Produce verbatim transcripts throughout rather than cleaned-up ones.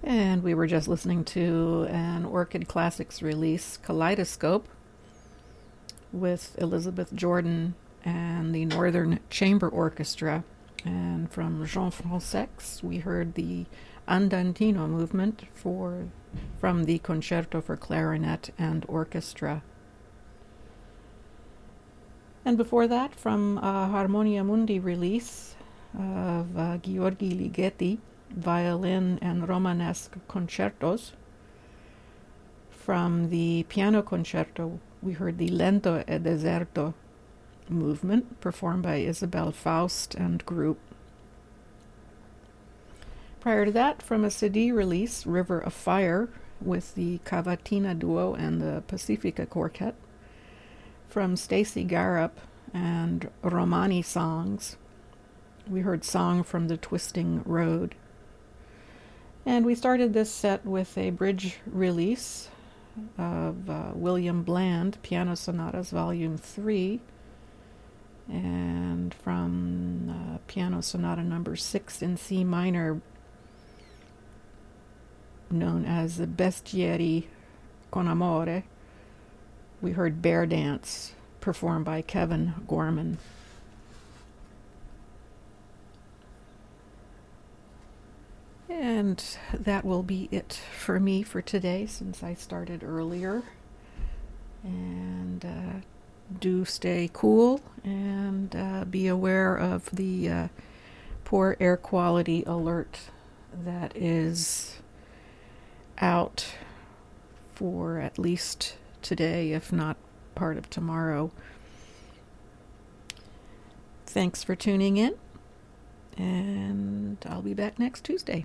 And we were just listening to an Orchid Classics release, Kaleidoscope, with Elizabeth Jordan and the Northern Chamber Orchestra. And from Jean Fransex, we heard the Andantino movement for from the Concerto for Clarinet and Orchestra. And before that, from a Harmonia Mundi release of uh, Gheorghi Ligeti, Violin and Romanesque Concertos. From the Piano Concerto, we heard the Lento e Deserto movement, performed by Isabel Faust and group. Prior to that, from a C D release, River of Fire, with the Cavatina Duo and the Pacifica Quartet. From Stacy Garup and Romani Songs, we heard Song from the Twisting Road. And we started this set with a bridge release of uh, William Bland, Piano Sonatas Volume three, and from uh, Piano Sonata Number six in C minor, known as the Bestieri con Amore, we heard Bear Dance, performed by Kevin Gorman. And that will be it for me for today, since I started earlier. And uh, do stay cool and uh, be aware of the uh, poor air quality alert that is out for at least today, if not part of tomorrow. Thanks for tuning in, and I'll be back next Tuesday.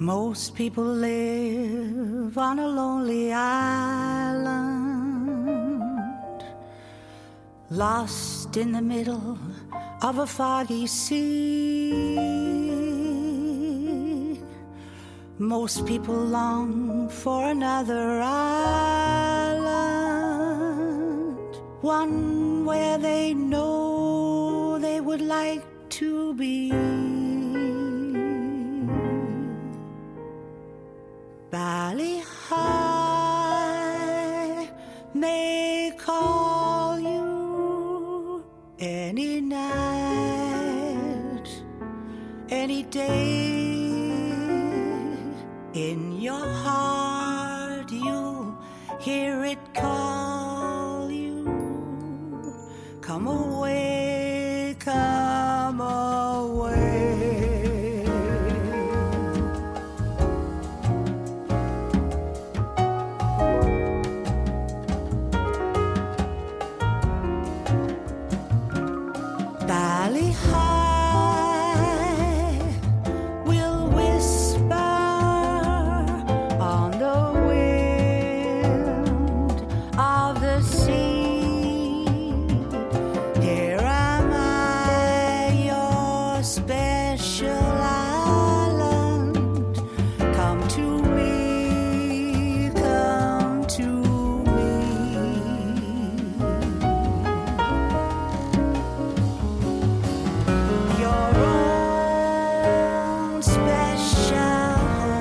Most people live on a lonely island, lost in the middle of a foggy sea. Most people long for another island, one where they know they would like to be. Bali High may call you any night, any day. In your heart you'll hear it call you. Come away, come away. Bali High will whisper on the wind of the sea. Here am I, your special island. Come to me, come to me. Your own special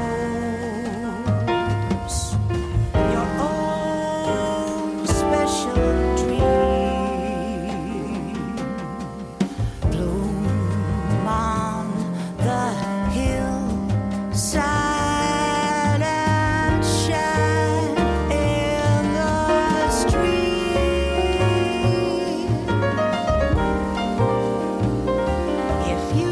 homes, your own special dream. Bloom on the hillside and shine in the street. If you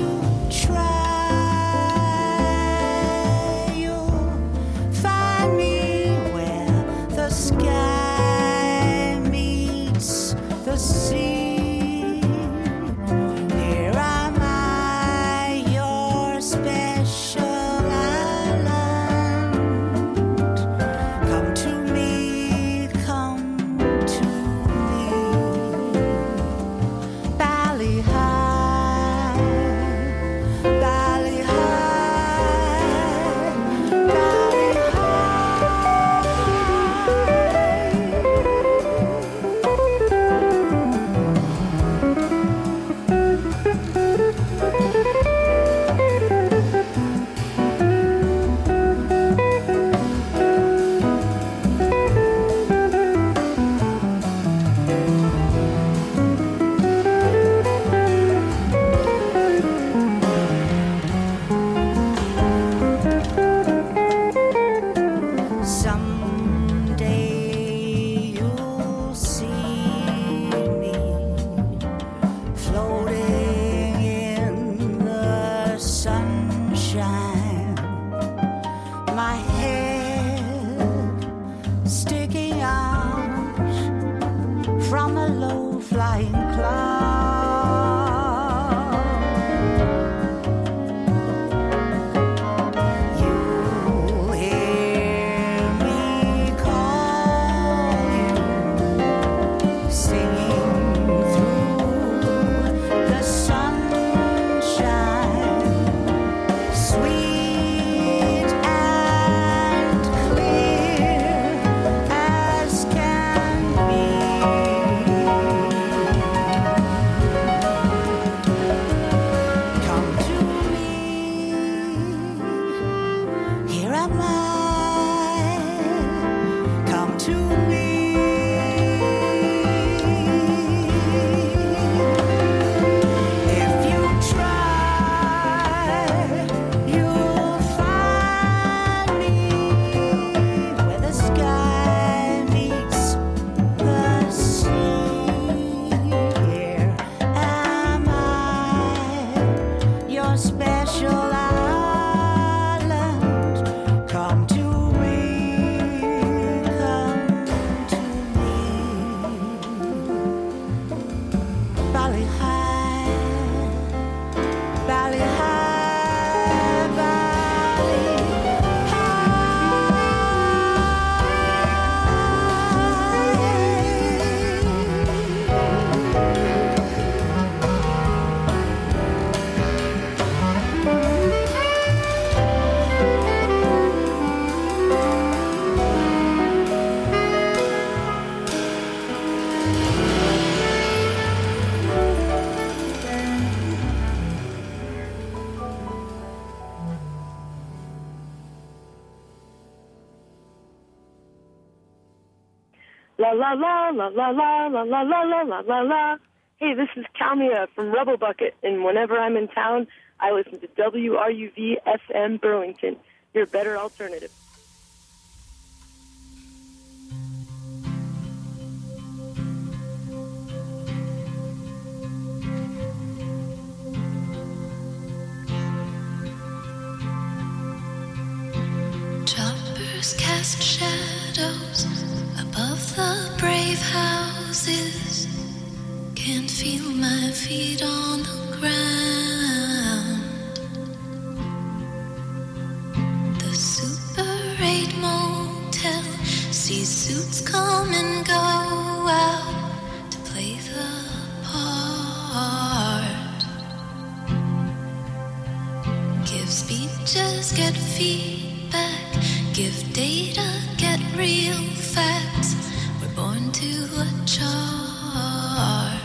try, you'll find me where the sky meets the sea. Here am I, your special island. Come to me, come to me. Bali High, Bali High, Bali Someday you'll see me floating in the sunshine, my head sticking out from a low-flying cloud. You'll hear me call you, singing through the sunshine, sweet and clear as can be. Come to me, here am I. Come to me. If you try, you'll find me where the sky meets the sea. Here am I, your special island. Come to me, come to me. Bali High, Bali High, Bali la la la la la la la la la la la la. Hey, this is Kalmia from Rebel Bucket, and whenever I'm in town, I listen to W R U V F M Burlington, your better alternative. Choppers cast shadows above the brave houses. Can't feel my feet on the ground. The Super eight motel sees suits come and go out to play the part. Give speeches, get feedback. Give data, get real facts. We're born to a chart.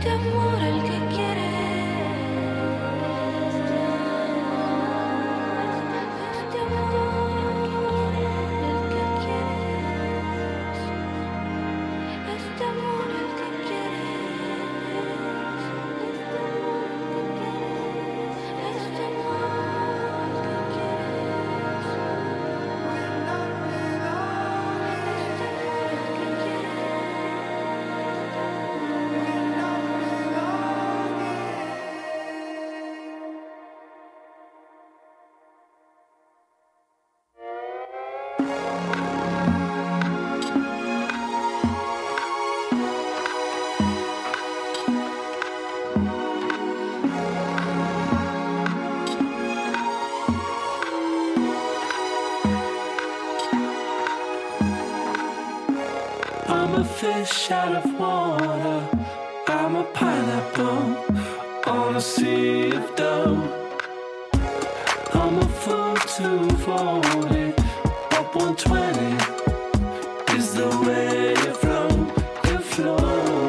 Fish out of water, I'm a pineapple on a sea of dough. I'm a fool two forty, up one twenty is the way you flow, you flow,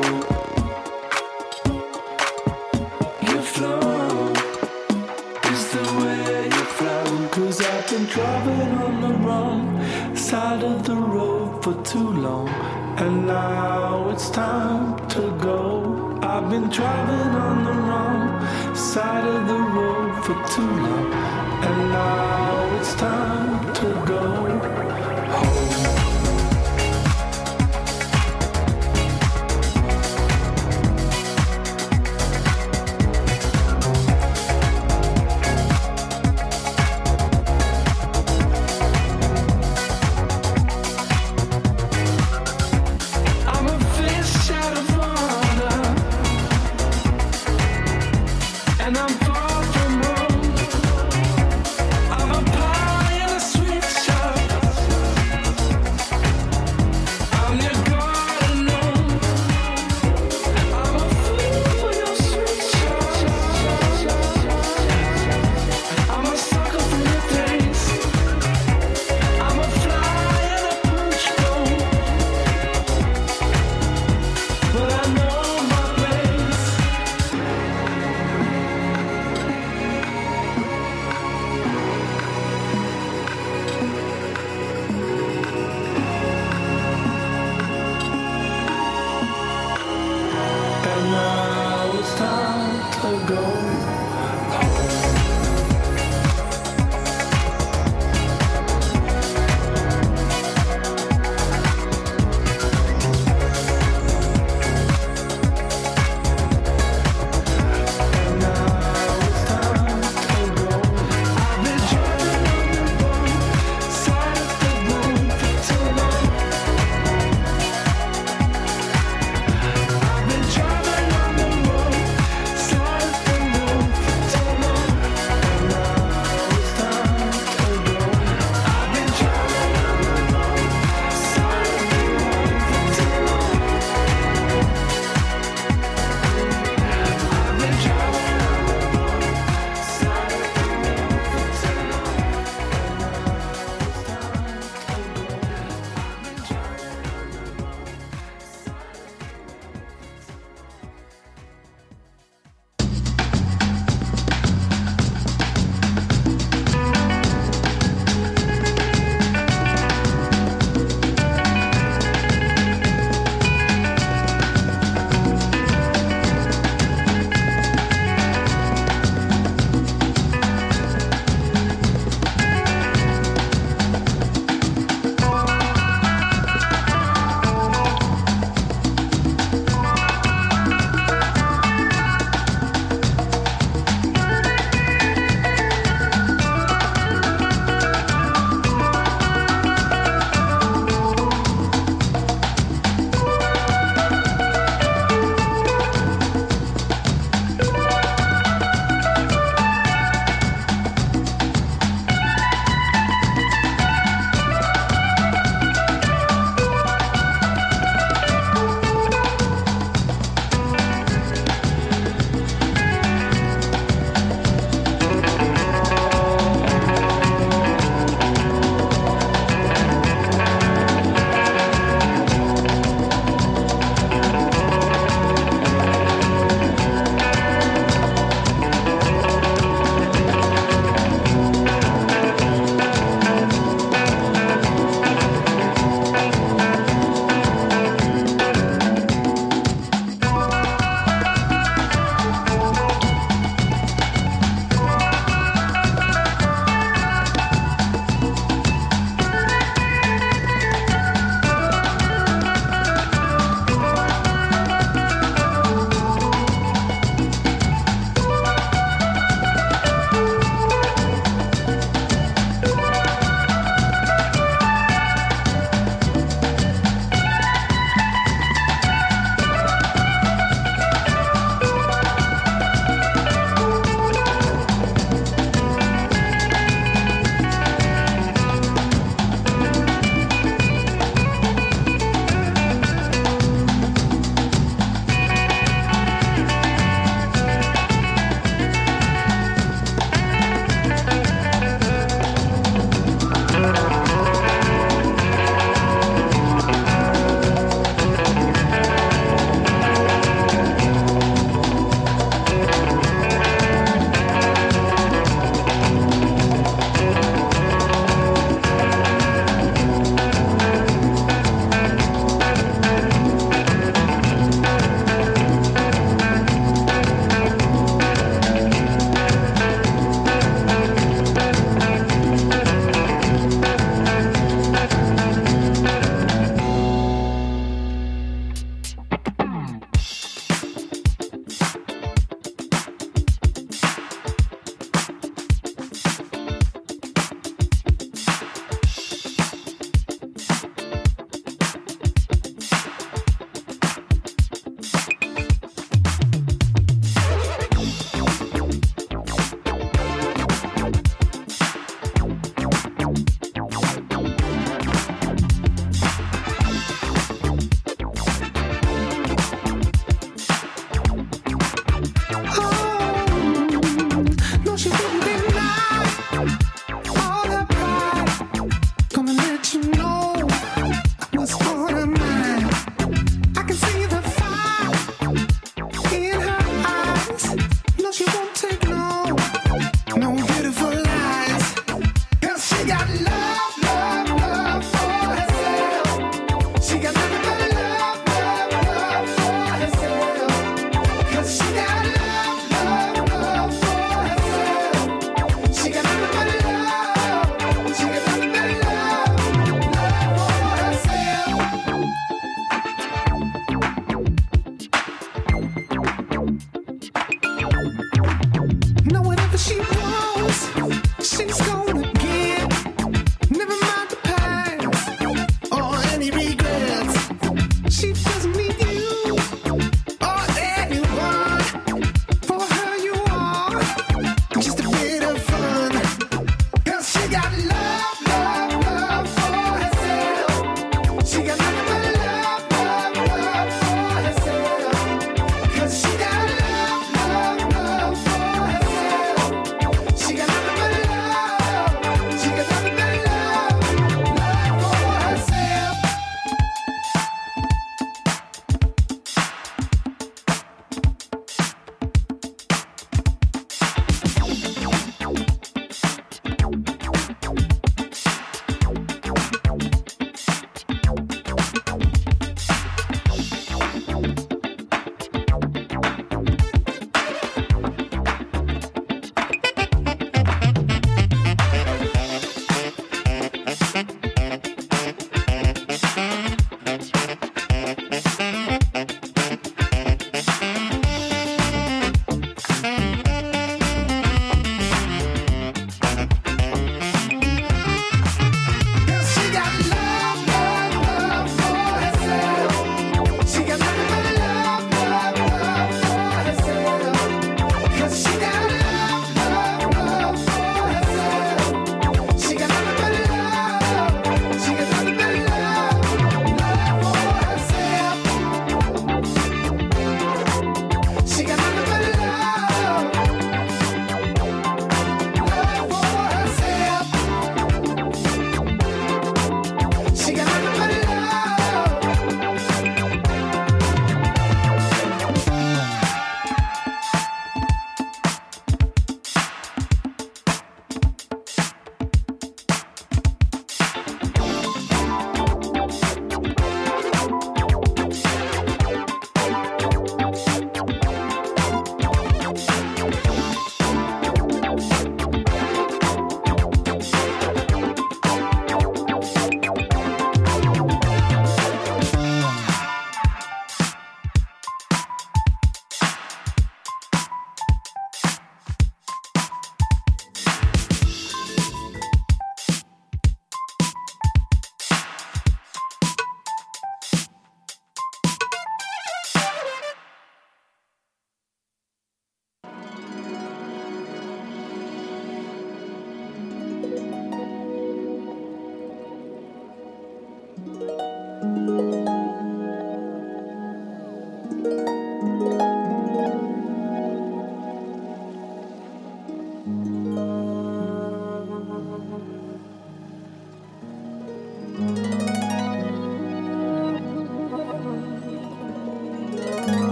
you flow, is the way you flow. Cause I've been driving on the wrong side of the road for too long, and now it's time to go. I've been driving on the wrong side of the road for too long, and now it's time to go.